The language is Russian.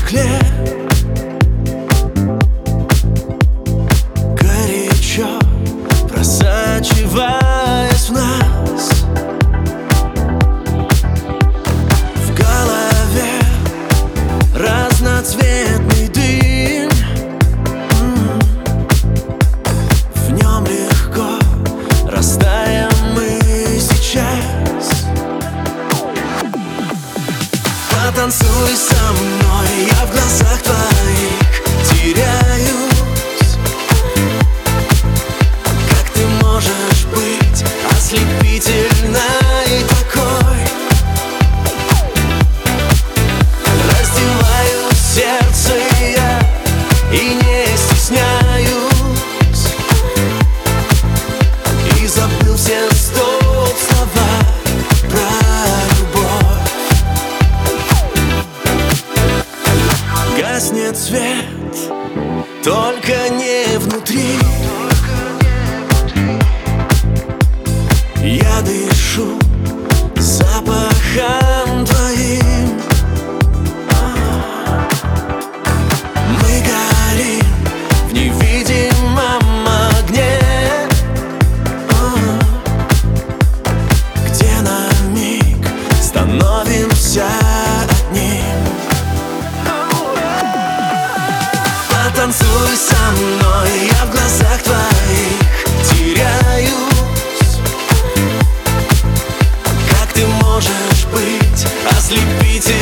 стекле. Горячо просачиваясь в нас, в голове разноцветный дым. В нем легко растаем мы сейчас. Потанцуй со мной, я в глазах твоих теряюсь. Как ты можешь быть ослепительной такой? Раздеваю сердце я и не стесняюсь, и забыл все слова про любовь. Гаснет свет, только не внутри. Я дышу запахом твоим. Мы горим в невидимом огне, где на миг становимся одним. Потанцуй со мной, я в глазах твоих теряюсь. Как ты можешь быть ослепительной